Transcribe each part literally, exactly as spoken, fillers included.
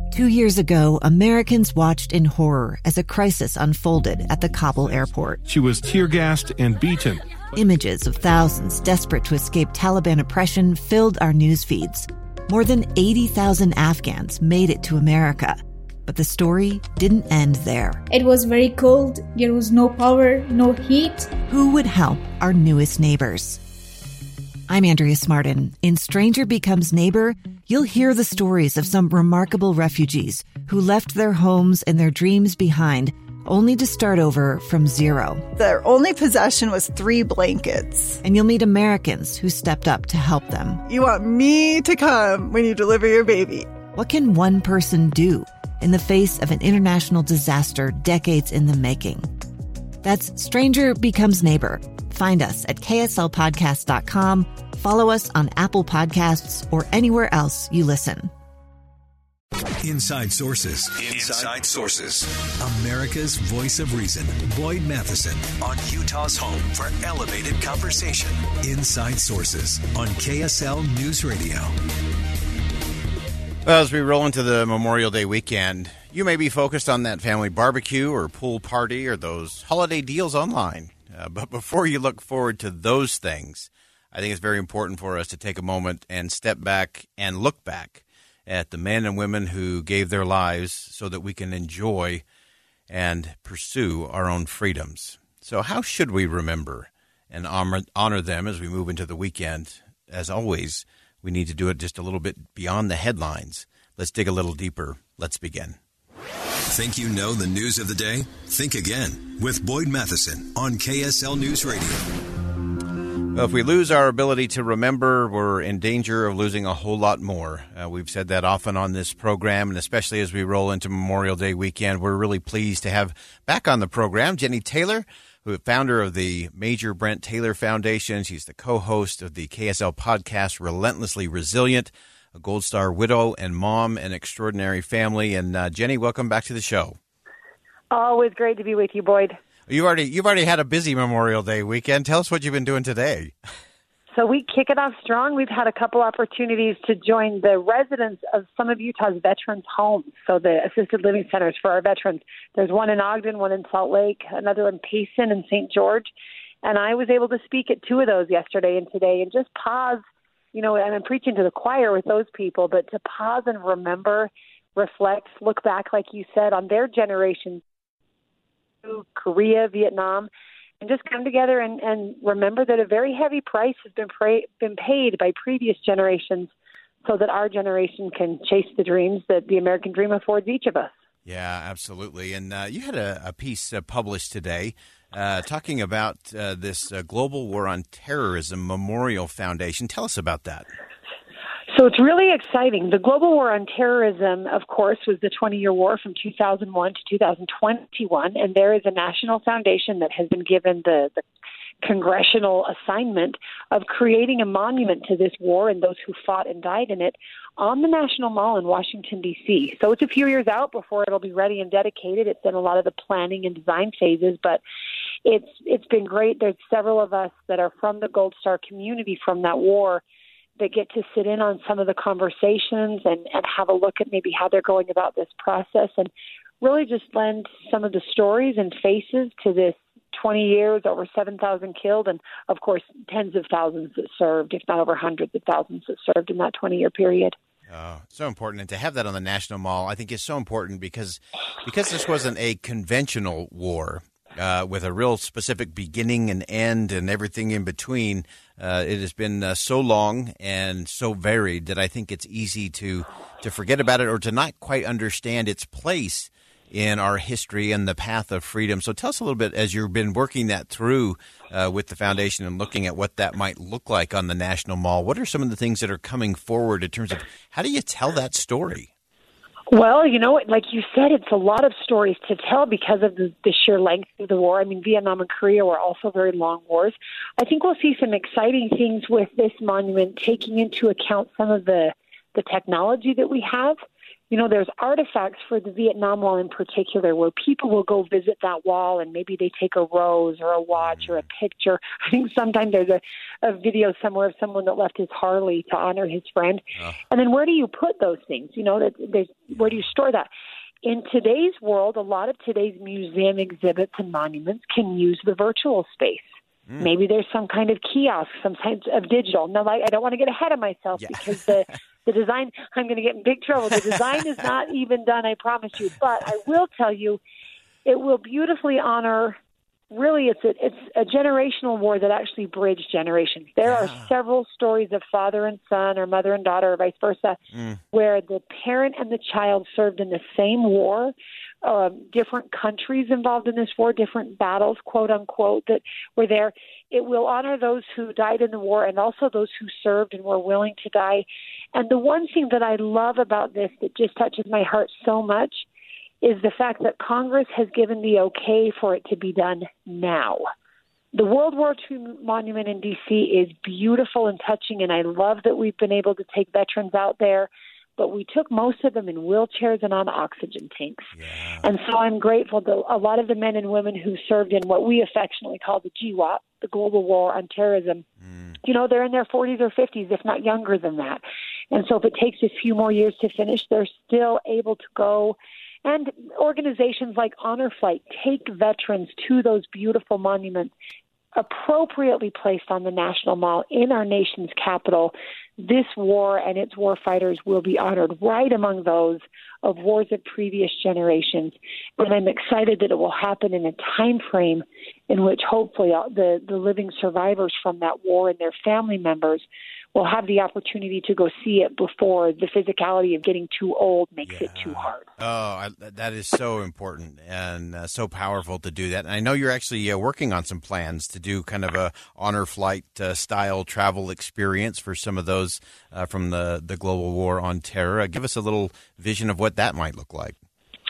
Two years ago, Americans watched in horror as a crisis unfolded at the Kabul airport. She was tear-gassed and beaten. Images of thousands desperate to escape Taliban oppression filled our news feeds. More than eighty thousand Afghans made it to America. But the story didn't end there. It was very cold. There was no power, no heat. Who would help our newest neighbors? I'm Andrea Smartin. In Stranger Becomes Neighbor, you'll hear the stories of some remarkable refugees who left their homes and their dreams behind, only to start over from zero. Their only possession was three blankets. And you'll meet Americans who stepped up to help them. You want me to come when you deliver your baby. What can one person do in the face of an international disaster decades in the making? That's Stranger Becomes Neighbor. Find us at K S L podcast dot com. Follow us on Apple Podcasts or anywhere else you listen. Inside Sources. Inside Sources. America's voice of reason. Boyd Matheson on Utah's home for elevated conversation. Inside Sources on K S L News Radio. Well, as we roll into the Memorial Day weekend, you may be focused on that family barbecue or pool party or those holiday deals online. Uh, but before you look forward to those things, I think it's very important for us to take a moment and step back and look back at the men and women who gave their lives so that we can enjoy and pursue our own freedoms. So how should we remember and honor, honor them as we move into the weekend? As always, we need to do it just a little bit beyond the headlines. Let's dig a little deeper. Let's begin. Think you know the news of the day? Think again with Boyd Matheson on K S L News Radio. Well, if we lose our ability to remember, we're in danger of losing a whole lot more. Uh, we've said that often on this program, and especially as we roll into Memorial Day weekend, we're really pleased to have back on the program Jenny Taylor, who is founder of the Major Brent Taylor Foundation. She's the co-host of the K S L podcast, Relentlessly Resilient, a Gold Star widow and mom, an extraordinary family. And uh, Jenny, welcome back to the show. Always great to be with you, Boyd. You've already you've already had a busy Memorial Day weekend. Tell us what you've been doing today. So we kick it off strong. We've had a couple opportunities to join the residents of some of Utah's veterans' homes, so the assisted living centers for our veterans. There's one in Ogden, one in Salt Lake, another in Payson and Saint George. And I was able to speak at two of those yesterday and today and just pause. You know, and I'm preaching to the choir with those people, but to pause and remember, reflect, look back, like you said, on their generation, Korea, Vietnam, and just come together and, and remember that a very heavy price has been pra- been paid by previous generations so that our generation can chase the dreams that the American dream affords each of us. Yeah, absolutely. And uh, you had a, a piece uh, published today uh, talking about uh, this uh, Global War on Terrorism Memorial Foundation. Tell us about that. So it's really exciting. The Global War on Terrorism, of course, was the twenty-year war from two thousand one to two thousand twenty-one, and there is a national foundation that has been given the, the congressional assignment of creating a monument to this war and those who fought and died in it on the National Mall in Washington, D C. So it's a few years out before it'll be ready and dedicated. It's in a lot of the planning and design phases, but it's it's been great. There's several of us that are from the Gold Star community from that war that get to sit in on some of the conversations and, and have a look at maybe how they're going about this process and really just lend some of the stories and faces to this twenty years, over seven thousand killed, and, of course, tens of thousands that served, if not over hundreds of thousands that served in that twenty-year period. Oh, so important. And to have that on the National Mall, I think is so important because because this wasn't a conventional war uh, with a real specific beginning and end and everything in between. Uh, it has been uh, so long and so varied that I think it's easy to, to forget about it or to not quite understand its place in our history and the path of freedom. So tell us a little bit, as you've been working that through uh, with the foundation and looking at what that might look like on the National Mall, what are some of the things that are coming forward in terms of how do you tell that story? Well, you know, like you said, it's a lot of stories to tell because of the, the sheer length of the war. I mean, Vietnam and Korea were also very long wars. I think we'll see some exciting things with this monument, taking into account some of the, the technology that we have. You know, there's artifacts for the Vietnam Wall in particular where people will go visit that wall and maybe they take a rose or a watch or a picture. I think sometimes there's a, a video somewhere of someone that left his Harley to honor his friend. Oh. And then where do you put those things? You know, that there's, where do you store that? In today's world, a lot of today's museum exhibits and monuments can use the virtual space. Mm. Maybe there's some kind of kiosk, some kind of digital. Now, like, I don't want to get ahead of myself yeah. because the The design, I'm going to get in big trouble. The design is not even done, I promise you. But I will tell you, it will beautifully honor, really, it's a, it's a generational war that actually bridged generations. There yeah. are several stories of father and son or mother and daughter or vice versa, mm. where the parent and the child served in the same war. Um, different countries involved in this war, different battles, quote unquote, that were there. It will honor those who died in the war and also those who served and were willing to die. And the one thing that I love about this that just touches my heart so much is the fact that Congress has given the okay for it to be done now. The World War Two monument in D C is beautiful and touching, and I love that we've been able to take veterans out there. But we took most of them in wheelchairs and on oxygen tanks. Yeah. And so I'm grateful that a lot of the men and women who served in what we affectionately call the G WOT, the Global War on Terrorism, mm. you know, they're in their forties or fifties, if not younger than that. And so if it takes a few more years to finish, they're still able to go. And organizations like Honor Flight take veterans to those beautiful monuments appropriately placed on the National Mall in our nation's capital. This war and its war fighters will be honored right among those of wars of previous generations. And I'm excited that it will happen in a time frame in which hopefully the, the living survivors from that war and their family members will have the opportunity to go see it before the physicality of getting too old makes yeah. it too hard. Oh, I, that is so important and uh, so powerful to do that. And I know you're actually uh, working on some plans to do kind of a Honor Flight uh, style travel experience for some of those uh, from the, the global war on terror. Uh, give us a little vision of what that might look like.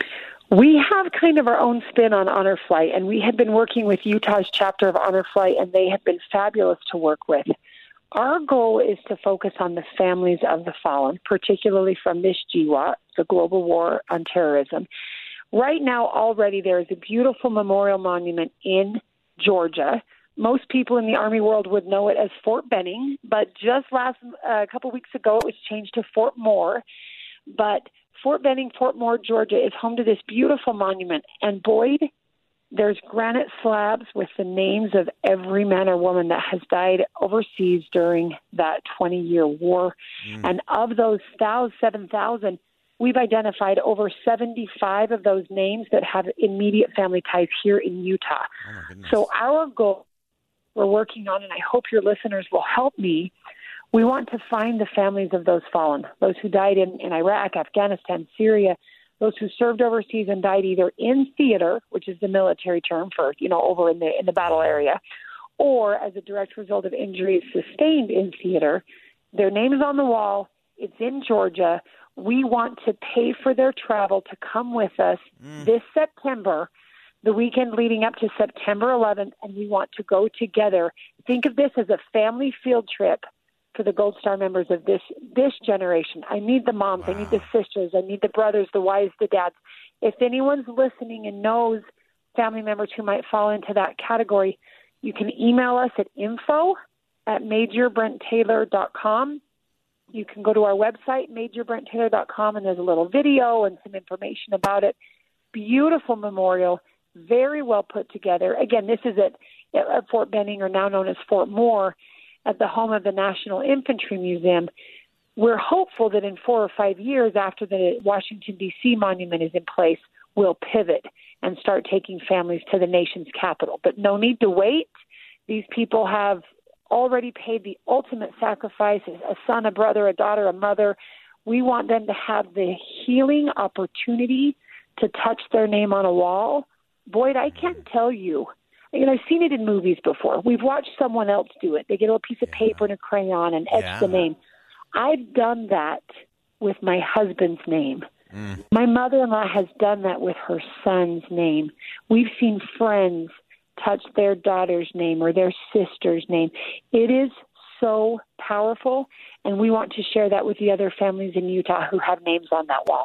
We have kind of our own spin on Honor Flight, and we have been working with Utah's chapter of Honor Flight, and they have been fabulous to work with. Our goal is to focus on the families of the fallen, particularly from this G WOT, the Global War on Terrorism. Right now, already there is a beautiful memorial monument in Georgia. Most people in the Army world would know it as Fort Benning, but just last uh, a couple weeks ago, it was changed to Fort Moore. But Fort Benning, Fort Moore, Georgia, is home to this beautiful monument. And Boyd, there's granite slabs with the names of every man or woman that has died overseas during that twenty-year war. Mm. And of those seven thousand, we've identified over seventy-five of those names that have immediate family ties here in Utah. Oh, so our goal we're working on, and I hope your listeners will help me, we want to find the families of those fallen, those who died in, in Iraq, Afghanistan, Syria, those who served overseas and died either in theater, which is the military term for, you know, over in the in the battle area, or as a direct result of injuries sustained in theater. Their name is on the wall. It's in Georgia. We want to pay for their travel to come with us mm. this September, the weekend leading up to September eleventh, and we want to go together. Think of this as a family field trip for the Gold Star members of this this generation. I need the moms, wow. I need the sisters, I need the brothers, the wives, the dads. If anyone's listening and knows family members who might fall into that category, you can email us at info at major brent taylor dot com. You can go to our website, major brent taylor dot com, and there's a little video and some information about it. Beautiful memorial, very well put together. Again, this is at, at Fort Benning, or now known as Fort Moore, at the home of the National Infantry Museum. We're hopeful that in four or five years after the Washington, D C monument is in place, we'll pivot and start taking families to the nation's capital. But no need to wait. These people have already paid the ultimate sacrifice, a son, a brother, a daughter, a mother. We want them to have the healing opportunity to touch their name on a wall. Boyd, I can't tell you. You know, I've seen it in movies before. We've watched someone else do it. They get a little piece of yeah. paper and a crayon and etch yeah. the name. I've done that with my husband's name. Mm. My mother-in-law has done that with her son's name. We've seen friends touch their daughter's name or their sister's name. It is so powerful, and we want to share that with the other families in Utah who have names on that wall.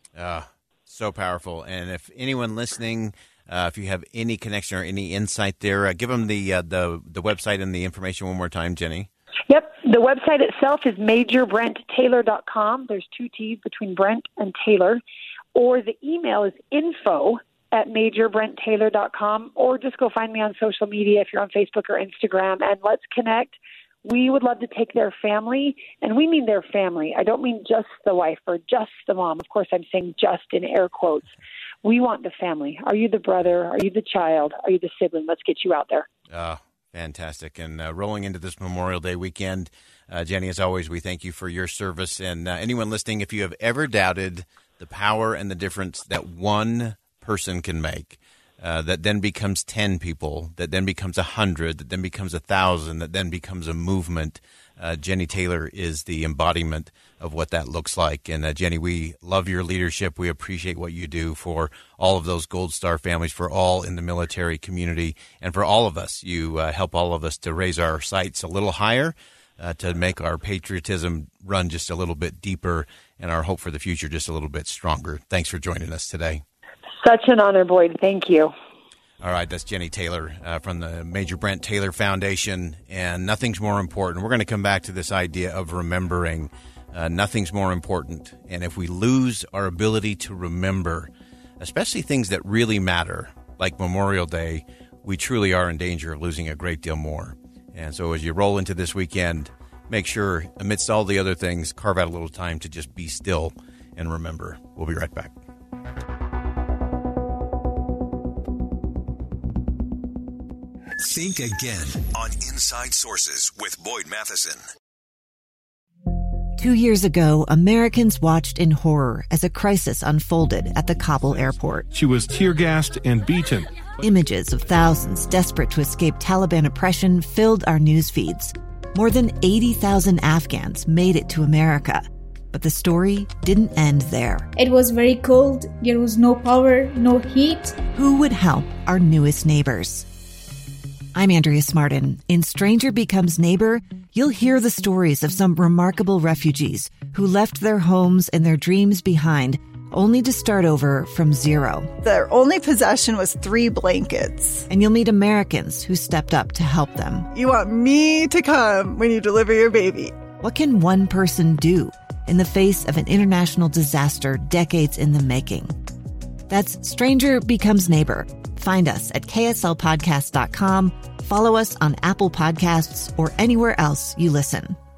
Uh, so powerful. And if anyone listening, uh, if you have any connection or any insight there, uh, give them the, uh, the the website and the information one more time, Jenny. Yep. The website itself is major brent taylor dot com. There's two T's between Brent and Taylor. Or the email is info at major brent taylor dot com. Or just go find me on social media if you're on Facebook or Instagram, and let's connect. We would love to take their family, and we mean their family. I don't mean just the wife or just the mom. Of course, I'm saying just in air quotes. We want the family. Are you the brother? Are you the child? Are you the sibling? Let's get you out there. Uh, fantastic. And uh, rolling into this Memorial Day weekend, uh, Jenny, as always, we thank you for your service. And uh, anyone listening, if you have ever doubted the power and the difference that one person can make, uh, that then becomes ten people, that then becomes a hundred, that then becomes a thousand, that then becomes a movement, uh, Jenny Taylor is the embodiment of what that looks like. And uh, Jenny, we love your leadership. We appreciate what you do for all of those Gold Star families, for all in the military community, and for all of us. You uh, help all of us to raise our sights a little higher, uh, to make our patriotism run just a little bit deeper, and our hope for the future just a little bit stronger. Thanks for joining us today. Such an honor, Boyd. Thank you. All right, that's Jenny Taylor uh, from the Major Brent Taylor Foundation, and nothing's more important. We're going to come back to this idea of remembering. Uh, nothing's more important, and if we lose our ability to remember, especially things that really matter, like Memorial Day, we truly are in danger of losing a great deal more. And so as you roll into this weekend, make sure, amidst all the other things, carve out a little time to just be still and remember. We'll be right back. Think again on Inside Sources with Boyd Matheson. Two years ago, Americans watched in horror as a crisis unfolded at the Kabul airport. She was tear-gassed and beaten. Images of thousands desperate to escape Taliban oppression filled our news feeds. More than eighty thousand Afghans made it to America. But the story didn't end there. It was very cold. There was no power, no heat. Who would help our newest neighbors? I'm Andrea Smartin. In Stranger Becomes Neighbor, you'll hear the stories of some remarkable refugees who left their homes and their dreams behind, only to start over from zero. Their only possession was three blankets. And you'll meet Americans who stepped up to help them. You want me to come when you deliver your baby. What can one person do in the face of an international disaster decades in the making? That's Stranger Becomes Neighbor. Find us at K S L podcast dot com. Follow us on Apple Podcasts or anywhere else you listen.